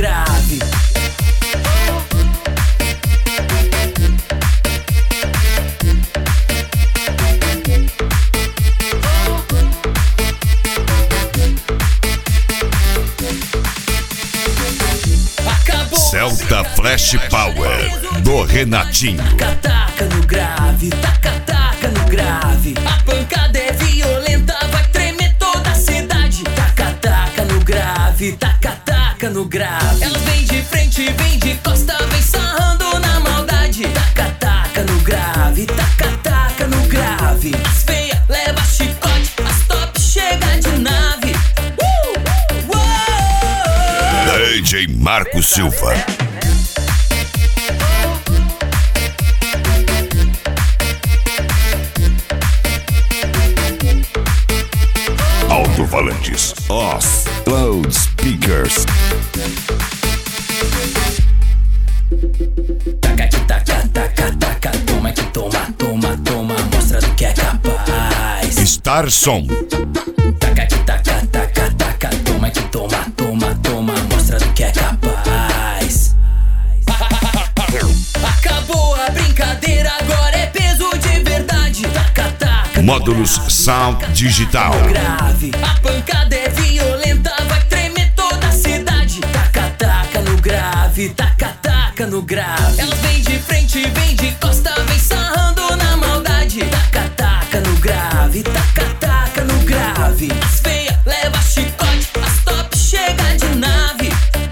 grave. Celta Flash Power do Renatinho. Taca no grave, taca no grave. A pancada é violenta, vai tremer toda a cidade. Taca no grave, taca no grave. Ela vem de frente, vem de costa, vem sarrando na maldade. Taca no grave, taca no grave. As feia leva chicote, as top chega de nave. DJ Marco Silva. Alto-falantes, Oz, Loudspeakers. Taca, toma que toma, mostra do que é capaz. Star Som. Taca, toma que toma, mostra do que é capaz. Acabou a brincadeira, agora é peso de verdade. Taca, Módulos Sound Digital. grave. A pancada é violenta, vai tremer toda a cidade. Taca no grave, taca no grave. Ela vem de frente, vem de costa, vem sarrando na maldade. Taca no grave, taca no grave. As feia leva chicote, as top chega de nave.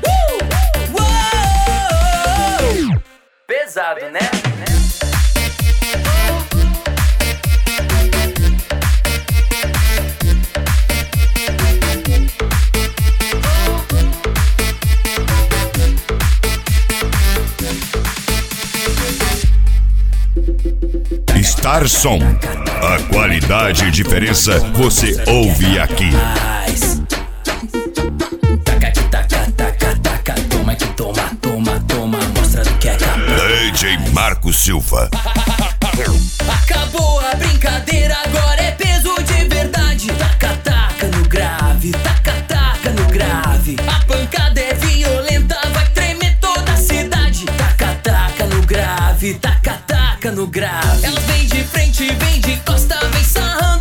Pesado, né? Star Som. A qualidade e diferença você ouve aqui. Taca, toma que toma, mostra do que é capaz. DJ Marco Silva. Acabou a brincadeira, agora é peso de verdade. Taca no grave, taca no grave. A pancada é violenta, vai tremer toda a cidade. Taca no grave, taca no grave. Ela vem de frente, vem de costa, vem sarrando